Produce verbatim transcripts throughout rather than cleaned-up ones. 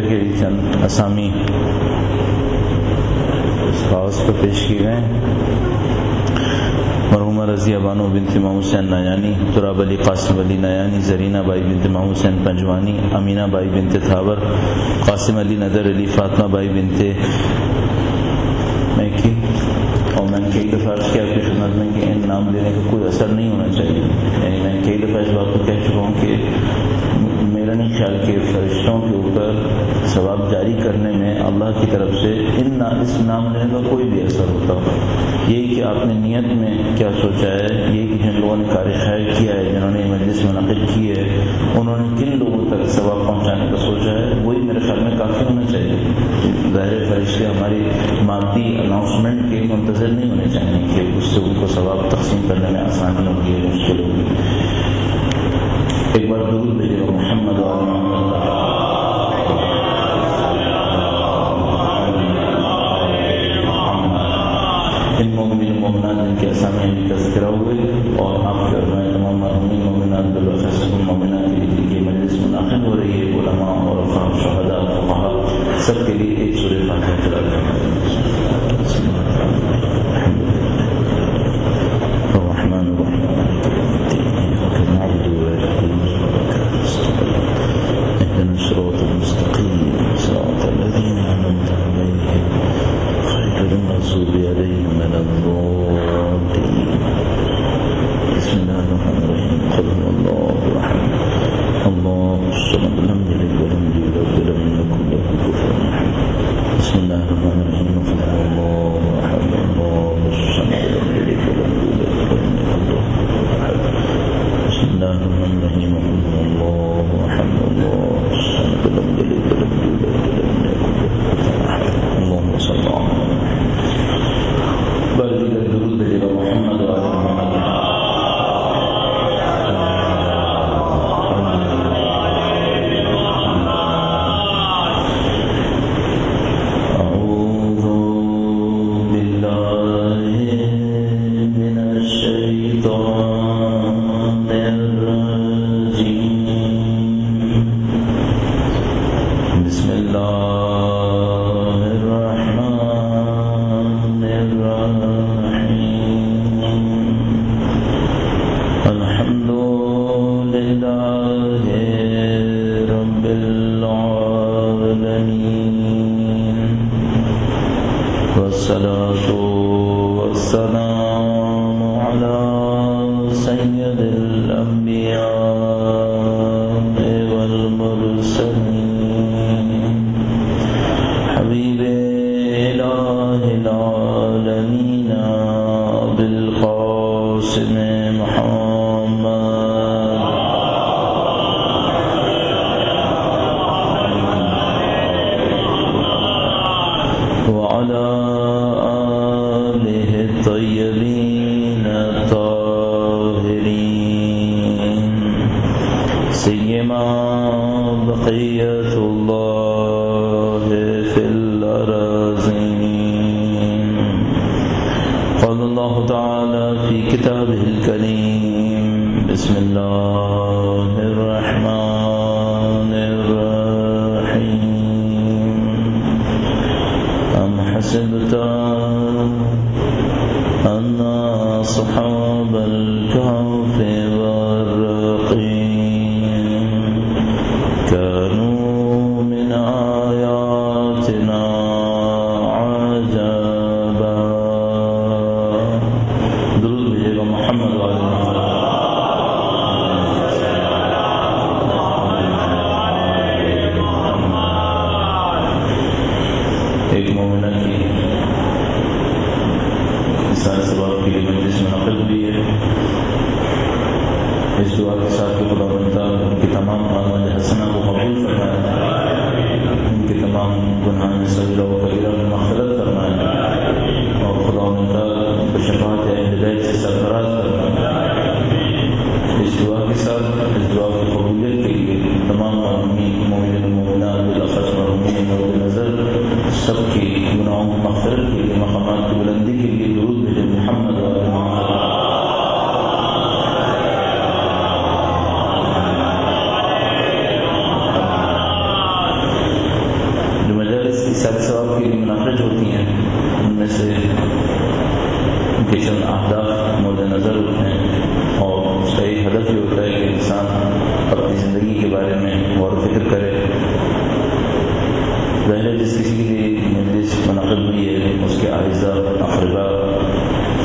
کے چند اسامی اس کاغذ پر پیش کیے گئے ہیں۔ مرحومہ رضیہ بانو بنت امام حسین نیانی، تراب علی قاسم علی نیانی، زرینہ بائی بنت امام حسین پنجوانی، امینہ بائی بنت تھاور، قاسم علی ندر علی، فاطمہ بائی بنت میکی۔ اور میں نے کئی دفعہ عرض کیا آپ کی خدمت میں کہ ان نام لینے کا کوئی اثر نہیں ہونا چاہیے، یعنی میں کئی دفعہ اس بات کو کہہ چکا ہوں کہ میرا نہیں خیال کہ فرشتوں کے اوپر ثواب جاری کرنے میں اللہ کی طرف سے ان اس نام لینے کا کوئی بھی اثر ہوتا ہو۔ یہی کہ آپ نے نیت میں کیا سوچا ہے، یہی کہ جن لوگوں نے کار خیر کیا ہے، جنہوں نے مجلس منعقد کی ہے، انہوں نے کن لوگوں تک ثواب پہنچانے کا سوچا ہے، وہی میرے خیال میں کافی ہونا چاہیے۔ ظاہر فرشتے ہماری مادی اناؤنسمنٹ کے منتظر نہیں ہونے چاہیے کہ اس سے ان کو ثواب تقسیم کرنے میں آسانی ہوگی یا مشکل ہوگی۔ ایک بار درود بھیجے گا محمد و ان مومنین مومنات جن کے اسامی بھی تذکرہ ہوئے اور آپ کے ارمائے تمام مرحومین مومنات بالخصوص مومنات کے لیے کی مجلس منعقد ہو رہی ہے، علماء اور شہداء فقہاء سب کے لیے ایک سورہ فاتحہ تلاوت کریں۔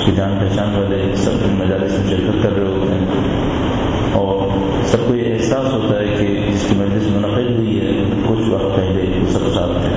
اس کی جان پہچان والے سب مجالس میں شرکت کر رہے ہوتے ہیں اور سب کو یہ احساس ہوتا ہے کہ جس کی مجلس منعقد ہوئی ہے کچھ وقت پہلے وہ سب ساتھ ہیں،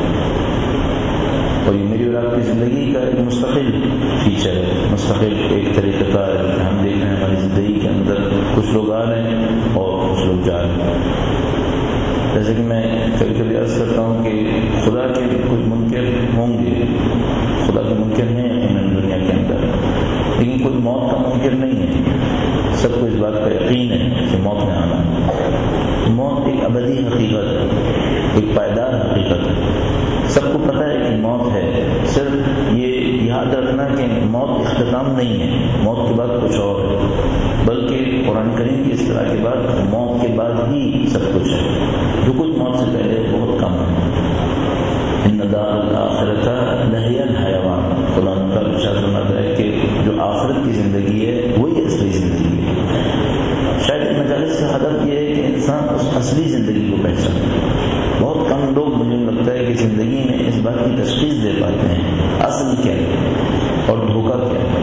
اور یہ میری اور آپ کی زندگی کا ایک مستقل فیچر ہے، مستقل ایک طریقہ کار ہے کہ ہم دیکھ رہے ہیں ہماری زندگی کے اندر کچھ لوگ آ رہے ہیں اور کچھ لوگ جا رہے ہیں۔ جیسے کہ میں کبھی کبھی عرض کرتا ہوں کہ خدا کے کچھ منکر ہوں گے، خدا کے منکر ہیں یقیناً دنیا کے اندر، لیکن کوئی موت کا منکر نہیں ہے۔ سب کو اس بات کا یقین ہے کہ موت میں آنا ہے، موت ایک ابدی حقیقت ہے، ایک پائیدار حقیقت ہے، سب کو پتہ ہے کہ موت ہے، صرف یہ یاد رکھنا کہ موت اختتام نہیں ہے، موت کے بعد کچھ اور ہے، بلکہ قرآن کریم کی اس طرح کے بعد موت کے بعد ہی سب کچھ ہے، جو کچھ موت سے پہلے بہت کم ہے۔ ان دار الآخرۃ لہی الحیوان، قرآن کا ارشاد فرماتا ہے کہ جو آخرت کی زندگی ہے وہی اصلی زندگی ہے۔ شاید اس مجالس کا ہدف یہ ہے کہ انسان اس اصلی زندگی کو پہچانے۔ بہت کم لوگ مجھے لگتا ہے کہ زندگی میں اس بات کی تشخیص دے پاتے ہیں اصل کیا ہے اور دھوکہ کیا ہے۔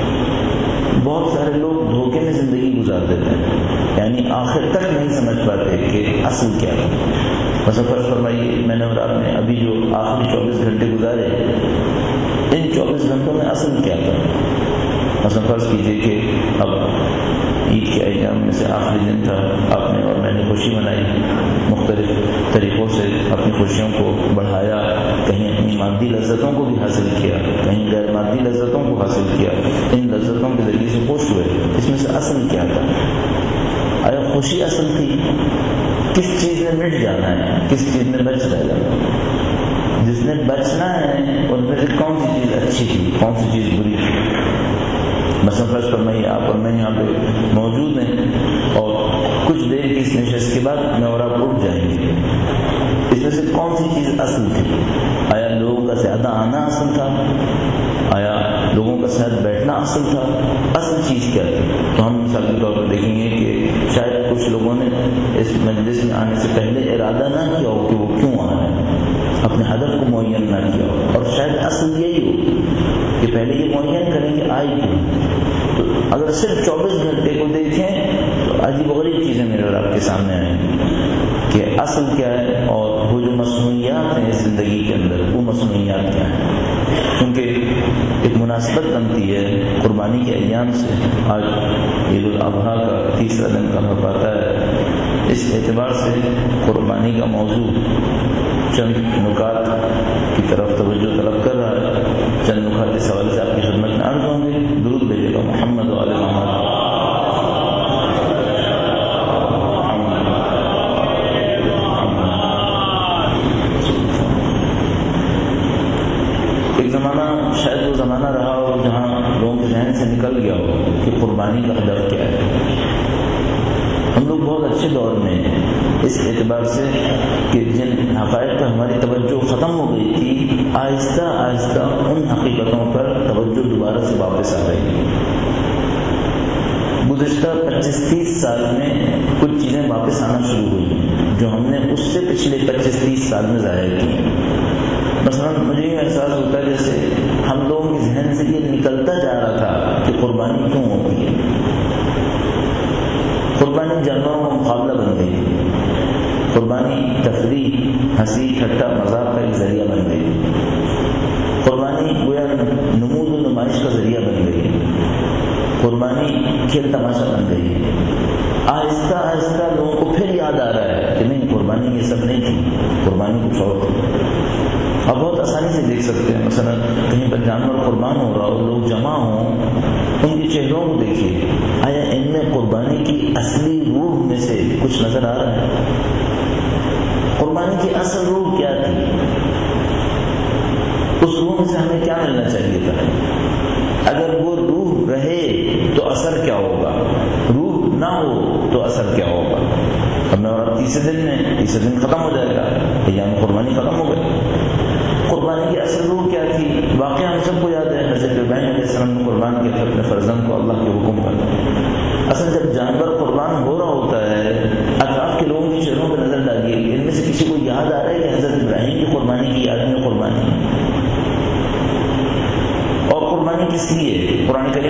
بہت سارے لوگ دھوکے میں زندگی گزار دیتے ہیں، یعنی آخر تک نہیں سمجھ پاتے کہ اصل کیا ہے۔ مثلا فرض فرمائیے میں نے اور آپ نے ابھی جو آخری چوبیس گھنٹے گزارے، ان چوبیس گھنٹوں میں اصل کیا تھا؟ مثلا فرض کیجیے کہ اب عید کے ایام میں سے آخری دن تھا، آپ نے اور میں نے خوشی منائی، مختلف طریقوں سے اپنی خوشیوں کو بڑھایا، کہیں اپنی مادی لذتوں کو بھی حاصل کیا، کہیں غیر مادی لذتوں کو حاصل کیا، ان لذتوں کے ذریعے سے خوش ہوئے۔ اس میں سے اصل کیا تھا؟ آیا خوشی اصل تھی؟ کس چیز میں مٹ جانا ہے، کس چیز میں بچ رہ جانا؟ جس نے بچنا ہے اور پھر کون سی چیز اچھی تھی، کون سی چیز بری تھی؟ مثلا فرض فرمائیے آپ اور میں یہاں پہ موجود ہیں اور کچھ دیر کی اس نشست کے بعد میں اور آپ اٹھ جائیں گے، اس میں سے کون سی چیز اصل تھی؟ آیا لوگوں کا زیادہ آنا اصل تھا؟ آیا لوگوں کا ساتھ بیٹھنا اصل تھا؟ اصل چیز کیا تھی؟ تو ہم مثال کے طور پر دیکھیں گے کہ شاید کچھ لوگوں نے اس مجلس میں آنے سے پہلے ارادہ نہ کیا ہو کہ وہ کیوں آ رہے ہیں، اپنے ہدف کو معین نہ کیا ہو، اور شاید اصل یہی ہو کہ پہلے یہ معین کریں کہ آئی کیوں۔ تو اگر صرف چوبیس گھنٹے کو دیکھیں تو عجیب و غریب چیزیں میرے اور آپ کے سامنے آئیں کہ اصل کیا ہے اور وہ جو مصنوعیات ہیں اس زندگی کے اندر وہ مصنوعیات کیا ہیں۔ کیونکہ ایک مناسبت بنتی ہے قربانی کے ایام سے، آج عید الاضحیٰ کا تیسرا دن کا وقت آتا ہے، اس اعتبار سے قربانی کا موضوع چند نکات کی طرف توجہ طلب کر رہا ہے۔ چند نکات اس حوالے سے آپ کی خدمت میں عرض ہوں گے۔ درود بھیجے گا محمد و آل محمد۔ ایک زمانہ شاید وہ زمانہ رہا ہو جہاں لوگوں کے ذہن سے نکل گیا ہو کہ قربانی کا ہدف کیا ہے۔ ہم لوگ بہت اچھے دور میں ہیں اس اعتبار سے کہ جن حقائق پر ہماری توجہ ختم ہو گئی تھی، آہستہ آہستہ ان حقیقتوں پر توجہ دوبارہ سے واپس آ رہی ہے۔ گزشتہ پچیس تیس سال میں کچھ چیزیں واپس آنا شروع ہوئی ہیں جو ہم نے اس سے پچھلے پچیس تیس سال میں ظاہر کی ہیں۔ مثلا مجھے یہ احساس ہوتا ہے جیسے ہم لوگوں کے ذہن سے یہ نکلتا جا رہا تھا کہ قربانی کیوں ہوتی ہے۔ قربانی جانوروں کا مقابلہ بن گئی تھی، قربانی تفریح، ہنسی ٹھٹا مذاق کا ایک ذریعہ بن گئی، قربانی گویا نمود و نمائش کا ذریعہ بن گئی، قربانی کھیل تماشا بن گئی۔ آہستہ آہستہ لوگوں کو پھر یاد آ رہا ہے کہ نہیں، قربانی یہ سب نہیں تھی، قربانی کچھ اور تھی۔ آپ بہت آسانی سے دیکھ سکتے ہیں، مثلا کہیں پر جانور قربان ہو رہا ہو، لوگ جمع ہوں، ان کے چہروں کو دیکھیے، آیا ان میں قربانی کی اصلی روح میں سے کچھ نظر آ رہا ہے؟ قربانی کی اصل روح کیا تھی؟ اس روح میں سے ہمیں کیا ملنا چاہیے تھا؟ اگر وہ روح رہے تو اثر کیا ہوگا، روح نہ ہو تو اثر کیا ہوگا؟ اب میں اور تیسرے دن میں تیسرے دن ختم ہو جائے گا، ایام قربانی ختم ہو گئی۔ قربانی کی اصل روح کیا تھی؟ واقعہ ہم سب کو یاد ہے، حضرت ابراہیم علیہ السلام نے قربان کیا تھا اپنے فرزند کو اللہ کے حکم پر۔ اصل جب جانور قربان ہو رہا ہوتا ہے، اطراف کے لوگوں کے چہروں پر نظر ڈالیے، ان میں سے کسی کو یاد آ رہا ہے کہ حضرت ابراہیم کی قربانی کی یاد میں قربانی؟ اور قربانی کس لیے؟ قرآن کریم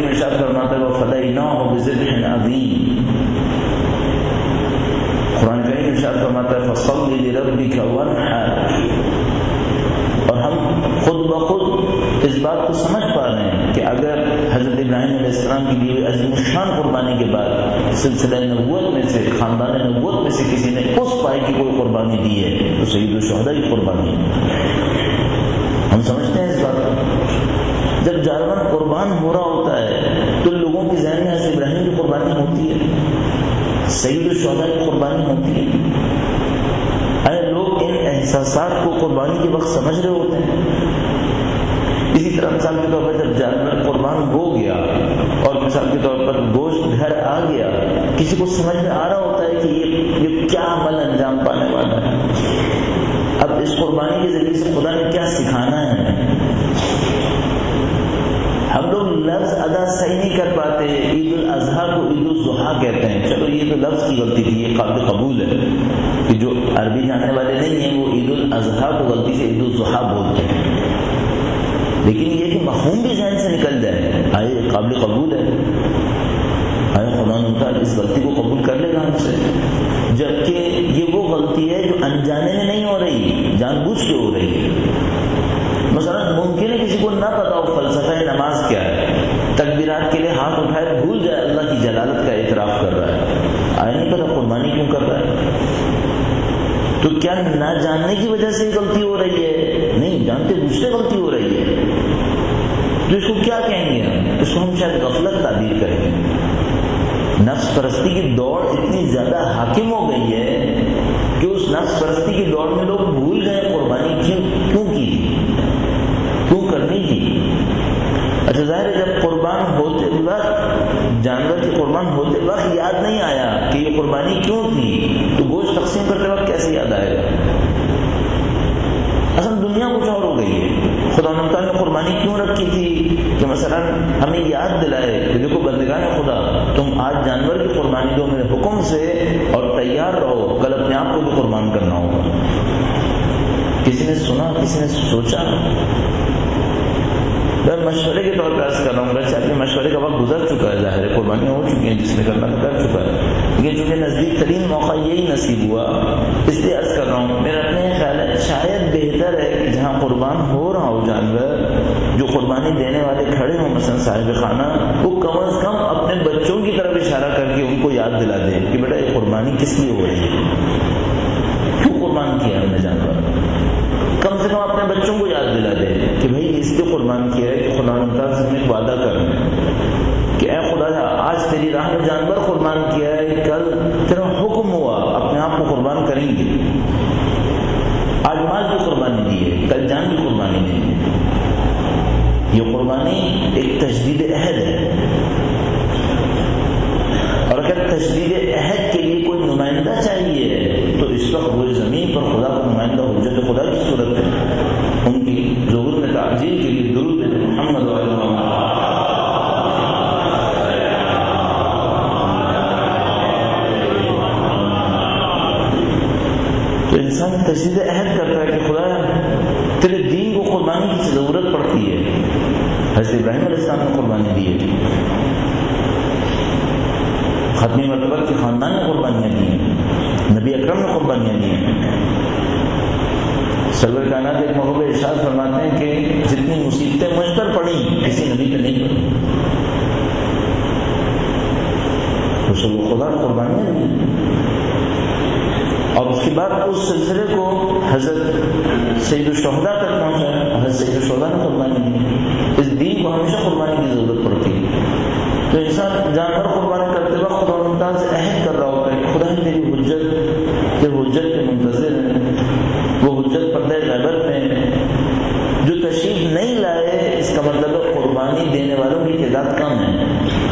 فبشرناه بذبح عظیم. قرآن کریم ارشاد فرماتا ہے فصل لربک وانحر. اور ہم خود بخود اس بات کو سمجھ پا رہے ہیں کہ اگر حضرت ابراہیم علیہ السلام کی دی عظیم الشان قربانی کے بعد سلسلہ نبوت میں سے خاندان نبوت میں سے کسی نے اس پائے کی کوئی قربانی دی ہے تو سید الشہداء کی قربانی ہے. ہم سمجھتے ہیں اس بات کو. جب جانور قربان ہو رہا ہوتا ہے تو لوگوں کے ذہن میں حضرت ابراہیم کی قربانی ہوتی ہے, سید الشہداء کی قربانی ہوتی ہے. ارے لوگ ان احساسات کو قربانی کے وقت سمجھ رہے ہوتے ہیں. اسی طرح مثال کے طور پر جب جانور قربان ہو گیا اور مثال کے طور پر گوشت گھر آ گیا, کسی کو سمجھ میں آ رہا ہوتا ہے کہ یہ, یہ کیا عمل انجام پانے والا ہے. اب اس قربانی کے ذریعے سے خدا نے کیا سکھانا ہے. ہم لوگ لفظ ادا صحیح نہیں کر پاتے. عید الاضحیٰ کو عید الضحیٰ کہتے ہیں. چلو یہ تو لفظ کی غلطی تھی, یہ قابل قبول ہے کہ جو عربی جاننے والے نہیں ہیں وہ عید الاضحیٰ کو غلطی سے عید الضحیٰ بولتے ہیں. لیکن یہ کہ مفہوم بھی ذہن سے نکل جائے, آئے قابل قبول ہے. آئے خدا تعالیٰ اس غلطی کو قبول کر لے گا ہم سے, جبکہ یہ وہ غلطی ہے جو انجانے میں نہیں ہو رہی, جان بوجھ کے ہو رہی ہے. مثلا ممکن ہے کسی کو نہ پتا ہو فلسفہ نماز کیا ہے, تکبیرات کے لیے ہاتھ اٹھائے بھول جائے اللہ کی جلالت کا اعتراف کر رہا ہے, آئے نہیں پتا قربانی کیوں کر رہا ہے. تو کیا نہ جاننے کی وجہ سے غلطی ہو رہی ہے؟ نہیں, جانتے بوجھتے غلطی ہو رہی ہے. تو اس کو کیا کہیں گے ہم؟ اس کو ہم شاید غفلت تعبیر کریں گے. نفس پرستی کی دوڑ اتنی زیادہ حاکم ہو گئی ہے کہ اس نفس پرستی کی دوڑ میں لوگ بھول گئے قربانی کیوں کیوں کی کیوں کرنی کی. اچھا ظاہر ہے جب قربان ہوتے وقت جانور کے قربان ہوتے وقت یاد نہیں آیا کہ یہ قربانی کیوں تھی, تو گوشت تقسیم کرتے وقت کیسے یاد آئے گا. اصل دنیا کچھ اور ہو گئی ہے. خدا تعالیٰ نے قربانی کیوں رکھی تھی کہ مثلا ہمیں یاد دلائے کہ دیکھو بندگان خدا, تم آج جانور کی قربانی دو میرے حکم سے اور تیار رہو, کل اپنے آپ کو بھی قربان کرنا ہوگا. کسی نے سنا, کسی نے سوچا. میں مشورے کے طور پر عرض کر رہا ہوں, ویسے آپ کے مشورے کا وقت گزر چکا ہے, ظاہر ہے قربانیاں ہو چکی ہیں, جس نے کرنا کر چکا ہے. لیکن چونکہ نزدیک ترین موقع یہی نصیب ہوا اس لیے عرض کر رہا ہوں. میرا اپنے خیال ہے شاید بہتر ہے کہ جہاں قربان ہو رہا ہو جانور, جو قربانی دینے والے کھڑے ہوں مثلا صاحب خانہ, وہ کم از کم اپنے بچوں کی طرف اشارہ کر کے ان کو یاد دلا دے کہ بیٹا یہ قربانی کس لیے ہو رہی ہے, کیوں قربان کیا ہم نے جانور. کم سے کم اپنے بچوں کو یاد دلا دے کہ بھائی اس لیے قربان کیا ہے کہ خدا تعالیٰ سے ہم نے ایک وعدہ کرنا کہ اے خدا آج تیری راہ میں جانور قربان کیا ہے, کل تیرا حکم ہوا اپنے آپ کو قربان کریں گے. آج مال کی قربانی دی ہے, کل جان کی قربانی دیں گے. یہ قربانی ایک تجدید عہد ہے, اور اگر تجدید عہد کے لیے کوئی نمائندہ چاہیے تو اس وقت وہ زمین پر خدا کا نمائندہ حجت خدا کی صورت ہے. ان کی ظہور میں تعجیل کے لیے درود محمد و علیہ وسلم. تو انسان تجدید عہد کرتا ہے کہ خدا تیرے دین کو قربانی کی ضرورت پڑتی ہے. حضرت ابراہیم علیہ السلام نے قربانی دی ہے, ختمی مرتبہ کے خاندان نے قربانیاں دی ہیں, نبی اکرم نے قربانیاں دی ہیں. سرور کائنات ایک موقع پہ ارشاد فرماتے ہیں کہ جتنی مصیبتیں مجھ پر پڑیں کسی نبی پہ نہیں پڑی. رسول خدا نے قربانیاں دی, اور اس کے بعد اس سلسلے کو حضرت سید الشہداء تک پہنچا. حضرت سید الشہداء نے قربانی دی. اس دین کو ہمیشہ قربانی کی ضرورت پڑتی ہے. تو انسان جانور قربانی کرتے وقت خدا ممتاز سے عہد کر رہا ہوتا ہے کہ خدا میری حجت کے حجت کے منتظر ہیں, وہ حجت پردہ غیبت میں جو تشریف نہیں لائے. اس کا مطلب ہے قربانی دینے والوں کی تعداد کم ہے.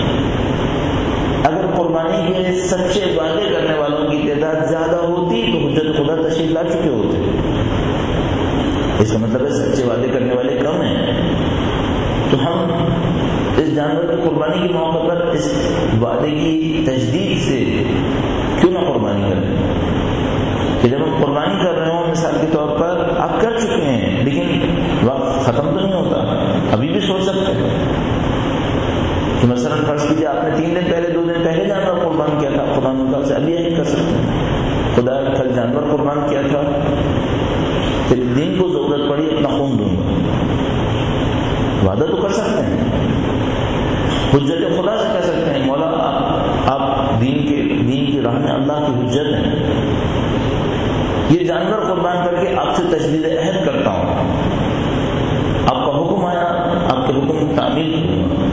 اگر قربانی کے سچے وعدے کرنے والوں کی تعداد زیادہ ہوتی تو حجت خدا تشریف لا چکے ہوتے. اس کا مطلب ہے سچے وعدے کرنے والے کم ہیں. تو ہم اس جانور کی قربانی کے موقع پر اس وعدے کی تجدید سے کیوں نہ قربانی کریں کہ جب ہم قربانی کر رہے ہوں مثال کے طور پر آپ کر چکے ہیں لیکن وقت ختم تو نہیں ہوتا, ابھی بھی سوچ سکتے ہیں کہ مثلا فرض کیجیے آپ نے تین دن پہلے دو دن پہلے جانور قربان کیا تھا خدا تعالیٰ سے، ابھی نہیں کر سکتے. خدا کل جانور قربان کیا تھا، پھر دین کو ضرورت پڑی اپنا خون دوں گا. وعدہ تو کر سکتے ہیں، حجت خدا سے کہہ سکتے ہیں مولا آپ آپ دین کے دین کی راہ میں اللہ کی حجت ہیں، یہ جانور قربان کر کے آپ سے تجدید عہد کرتا ہوں، آپ کا حکم آیا، آپ کے حکم کی تعمیل کروں.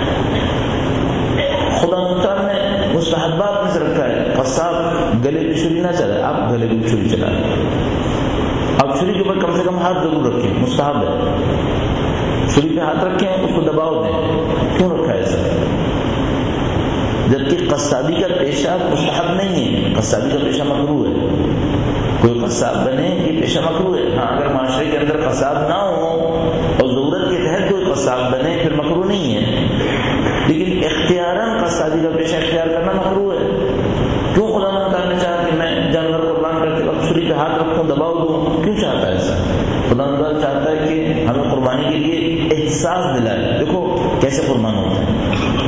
خدا مختار نے مستحبات میں سے رکھا ہے، قصاب گلے کی چھری نہ چلائے، آپ گلے کی چھری چلائیں، آپ چھری کے اوپر کم سے کم ہاتھ ضرور رکھیں، مستحب ہے. چھری پہ ہاتھ رکھیں اس کو دباؤ دیں، کیوں رکھا ہے ایسا؟ جبکہ قصابی کا پیشہ مستحب نہیں ہے، قصابی کا پیشہ مکروہ ہے. کوئی قصاب بنے یہ پیشہ مکروہ ہے. ہاں اگر معاشرے کے اندر قصاب نہ ہو اور ضرورت کے تحت کوئی قصاب بنے پھر مکروہ نہیں ہے، لیکن اختیاراً قصابی کا پیشہ اختیار کرنا مکروہ ہے. کیوں خدا تعالیٰ نے چاہا کہ میں جانور قربان کرتے وقت چھری پہ ہاتھ رکھوں دباؤ دوں؟ کیوں چاہتا ہے ایسا؟ خدا تعالیٰ چاہتا ہے کہ ہمیں قربانی کے لیے احساس دلائے. دیکھو کیسے قربان ہوتا ہے.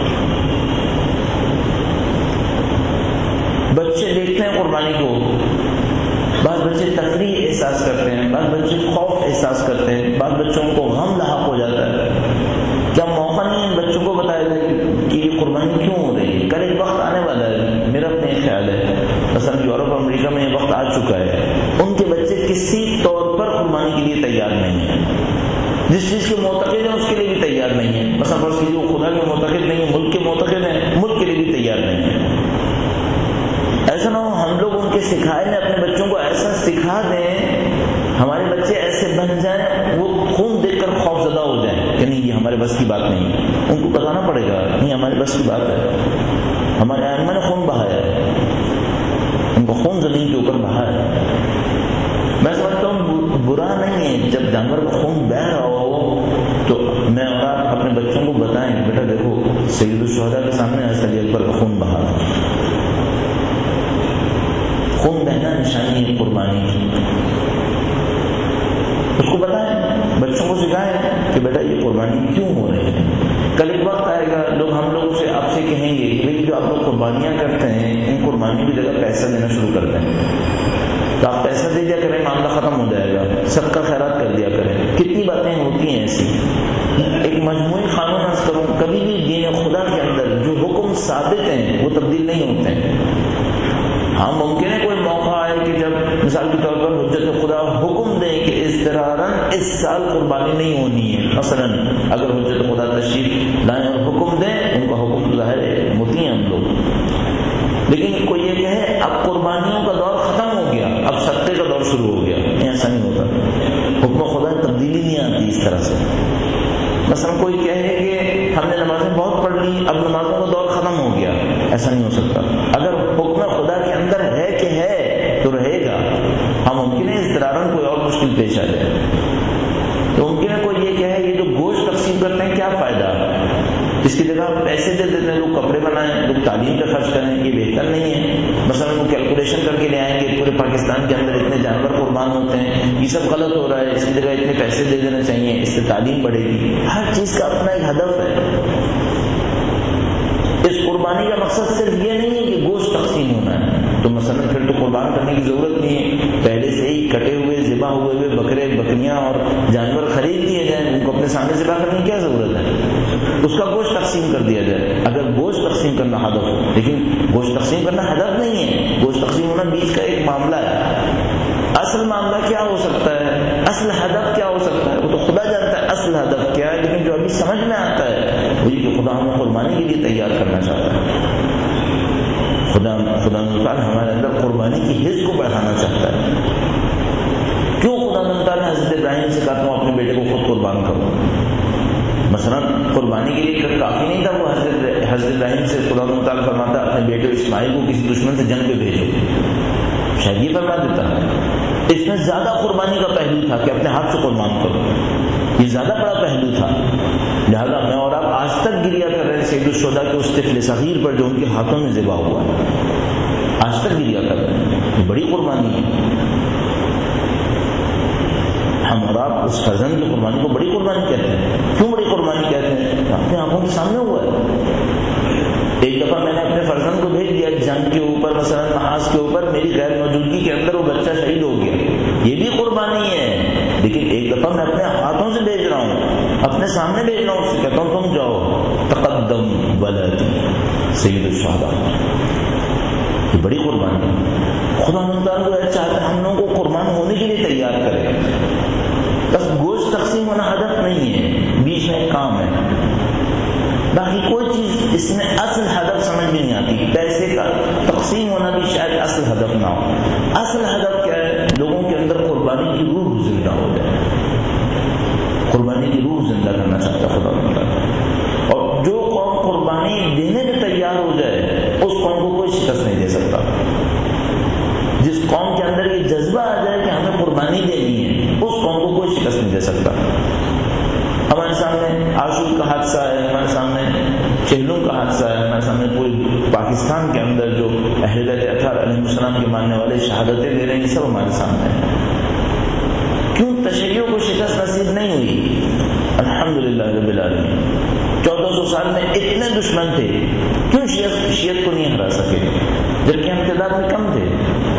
بچے دیکھتے ہیں قربانی کو، بعض بچے تفریح احساس کرتے ہیں، بعض بچے خوف احساس کرتے ہیں، بعض بچوں کو غم لاحق ہو جاتا ہے. کیا موقع نہیں ہے بچوں کو بتایا جائے کہ یہ قربانی کیوں ہو رہی ہے؟ کل ایک وقت آنے والا ہے، میرا اپنا ایک خیال ہے، مثلا یورپ امریکہ میں یہ وقت آ چکا ہے، ان کے بچے کسی طور پر قربانی کے لیے تیار نہیں ہیں. جس چیز کے معتقد ہیں اس کے لیے بھی تیار نہیں ہے. مثلا فرض کیجیے وہ خدا کے معتقد نہیں ہے، ملک کے معتقد ہیں، ملک کے لیے بھی تیار نہیں ہے. ایسا نہ ہو ہم لوگ ان کے سکھائے میں اپنے بچوں کو ایسا سکھا دیں، ہمارے بچے ایسے بن جائیں وہ خون دیکھ کر خوف زدہ ہو جائیں کہ نہیں یہ ہمارے بس کی بات نہیں ہے. ان کو بتانا پڑے گا نہیں ہمارے بس کی بات ہے، ہمارے ائمہ نے خون بہایا ہے، ان کو خون زمین کے اوپر بہایا ہے. میں سمجھتا ہوں برا نہیں ہے جب جانور کا خون بہ رہا ہو تو میں اور آپ اپنے بچوں کو بتائیں بیٹا دیکھو سید الشہداء کے سامنے حضرت علی اکبر کا خون بہا. خون بہنا نشانی ہے قربانی کی. اس کو بتائیں، بچوں کو سکھائیں کہ بیٹا یہ قربانی کیوں ہو رہی ہے. کل ایک وقت آئے گا لوگ ہم لوگوں سے آپ سے کہیں گے کہ بھائی جو آپ لوگ قربانیاں کرتے ہیں ان قربانیوں کی جگہ پیسہ دینا شروع کر دیں، تو آپ پیسہ دے دیا کریں معاملہ ختم ہو جائے گا، صدقہ خیرات کر دیا کریں. کتنی باتیں ہوتی ہیں ایسی. ایک مجموعی قانون عرض کروں، کبھی بھی دین خدا کے اندر جو حکم ثابت ہیں وہ تبدیل نہیں ہوتے ہیں. ہاں ممکن ہے کوئی موقع آئے کہ جب مثال کے طور پر حجت خدا حکم دے کہ اضطراراً اس سال قربانی نہیں ہونی ہے، مثلا اگر حجت خدا تشریف لائیں اور حکم دیں، ان کا حکم ظاہر ہے ہوتی ہیں ہم لوگ، لیکن کوئی یہ کہے اب قربانیوں کا دور ختم ہو گیا اب صدقے کا دور شروع ہو گیا، ایسا نہیں ہوتا. حکم خدا تبدیلی نہیں آتی اس طرح سے. مثلا کوئی کہے کہ ہم نے نمازیں بہت پڑھ لی اب نمازوں کا دور ختم ہو گیا، ایسا نہیں ہو سکتا. اگر حکم خدا کے اندر ہے کہ ہے تو رہے گا. ہم ممکن ہے اضطراراً کوئی اور مشکل پیش آ جائے تو ممکن ہے کوئی یہ کہے یہ جو گوشت تقسیم کرتے ہیں کیا فائدہ، اس کی جگہ پیسے دے دیتے ہیں، لوگ کپڑے بنائیں، لوگ تعلیم پہ خرچ کریں، یہ بہتر نہیں ہے. مثلا وہ کیلکولیشن کر کے لے آئیں گے پورے پاکستان کے اندر اتنے جانور قربان ہوتے ہیں، یہ سب غلط ہو رہا ہے، اس کی جگہ اتنے پیسے دے دینا چاہیے، اس سے تعلیم بڑھے گی. ہر چیز کا اپنا ایک ہدف ہے. اس قربانی کا مقصد صرف یہ نہیں ہے کہ گوشت تقسیم ہونا ہے، تو مثلا پھر تو قربان کرنے کی ضرورت نہیں ہے، پہلے سے ہی کٹے ہوئے ذبح ہوئے ہوئے بکرے بکریاں اور جانور خرید لیے جائیں، ان کو اپنے سامنے ذبح کرنے کی کیا ضرورت ہے، اس کا گوشت تقسیم کر دیا جائے اگر گوشت تقسیم کرنا ہدف ہو. لیکن گوشت تقسیم کرنا ہدف نہیں ہے، گوشت تقسیم ہونا بیچ کا ایک معاملہ ہے. اصل معاملہ کیا ہو سکتا ہے، اصل ہدف کیا ہو سکتا ہے، وہ تو خدا جانتا ہے اصل ہدف کیا ہے. لیکن جو ابھی سمجھ میں آتا ہے وہ یہ کہ خدا ہمیں قربانی کے لیے تیار کرنا چاہتا ہے. خدا خدا تعالیٰ ہمارے اندر قربانی کی حس کو بڑھانا چاہتا ہے. کیوں خدا تعالیٰ نے حضرت ابراہیم سے کہا تم اپنے بیٹے کو خود قربان کرو. مثلا قربانی کے لیے کافی نہیں تھا وہ حضرت حضرت ابراہیم سے خدا تعالیٰ فرماتا اپنے بیٹے اسماعیل کو کسی دشمن سے جنگ پہ بھیجو، شاید یہ فرما دیتا. اس میں زیادہ قربانی کا پہلو تھا کہ اپنے ہاتھ سے قربان کرو، یہ زیادہ بڑا پہلو تھا. لہذا میں اور آپ آج تک گریا کر رہے ہیں سید الشہداء کے اس طفل صغیر پر جو ان کے ہاتھوں میں ذبح ہوا، آج تک گریا کر رہے ہیں. یہ بڑی قربانی ہے. ہم اور آپ اس فرزند کی قربانی کو بڑی قربانی کہتے ہیں. کیوں بڑی قربانی کہتے ہیں؟ اپنے آنکھوں کے سامنے ہوا ہے. ایک دفعہ میں نے اپنے فرزند کو بھیج دیا جنگ کے اوپر، مثلا محاذ کے اوپر، میری غیر موجودگی کے اندر وہ بچہ شہید ہو گیا، یہ بھی قربانی ہے، لیکن ایک دفعہ میں اپنے ہاتھوں سے بھیج رہا ہوں، اپنے سامنے بھیج رہا ہوں، اس سے کہتا ہوں تم جاؤ، تقدم ولدی سید الشہداء، یہ بڑی قربانی ہے۔ خدا تعالیٰ کو چاہتا ہے ہم لوگوں کو قربان ہونے کے لیے تیار کرے، بس گوشت تقسیم ہونا ہدف نہیں ہے، بیچ میں ایک کام ہے، باقی کوئی چیز اس میں اصل ہدف سمجھ میں نہیں آتی۔ پیسے کا تقسیم ہونا بھی شاید اصل ہدف نہ ہو، اصل ہدف کیا ہے؟ لوگوں کے اندر قربانی کی روح زندہ ہو جائے، قربانی کی روح زندہ کرنا چاہتا ہے خدا تعالیٰ، اور جو قوم قربانی دینے میں تیار ہو جائے اس قوم کو کوئی شکست نہیں دے سکتا۔ جس قوم کے اندر یہ جذبہ آ جائے کہ ہمیں قربانی دینی ہے، اس قوم کو کوئی شکست نہیں دے سکتا۔ ہمارے سامنے عاشور کا حادثہ ہے، ہمارے سامنے چہلوں کا حادثہ ہے، ہمارے سامنے پورے پاکستان کے اندر جو اہل بیت اطہار علیہ السلام کے ماننے والے شہادتیں دے رہے ہیں، سب ہمارے سامنے ہیں۔ کیوں تشیعوں کو شکست نصیب نہیں ہوئی؟ الحمدللہ رب العالمین، چودہ سو سال میں اتنے دشمن تھے، کیوں شیعت شیعت کو نہیں ہرا سکے جبکہ ہم تعداد میں کم تھے؟